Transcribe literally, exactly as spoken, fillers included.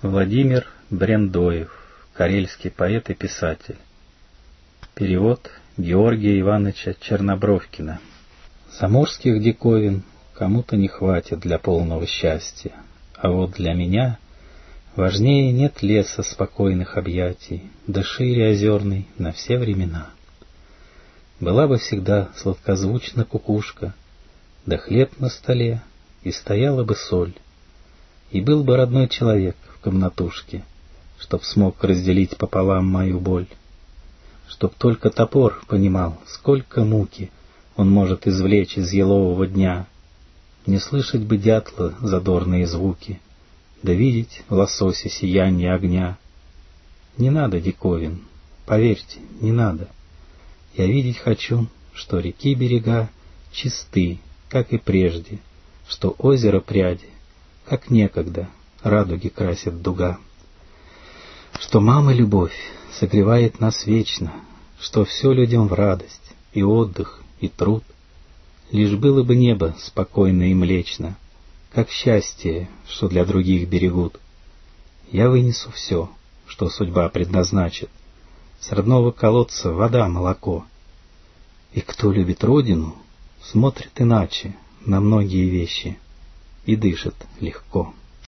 Владимир Брендоев, карельский поэт и писатель. Перевод Георгия Ивановича Чернобровкина. Заморских диковин кому-то не хватит для полного счастья, а вот для меня важнее нет леса спокойных объятий, да шире озерный на все времена. Была бы всегда сладкозвучна кукушка, да хлеб на столе, и стояла бы соль, и был бы родной человек в комнатушке, чтоб смог разделить пополам мою боль, чтоб только топор понимал, сколько муки он может извлечь из елового дня, не слышать бы дятла задорные звуки, да видеть в лососе сияние огня. Не надо диковин, поверьте, не надо. Я видеть хочу, что реки берега чисты, как и прежде, что озеро пряди, как некогда, радуги красит дуга, что мама любовь согревает нас вечно, что все людям в радость, и отдых, и труд. Лишь было бы небо спокойно и млечно, как счастье, что для других берегут. Я вынесу все, что судьба предназначит, с родного колодца вода, молоко. И кто любит родину, смотрит иначе на многие вещи и дышит легко.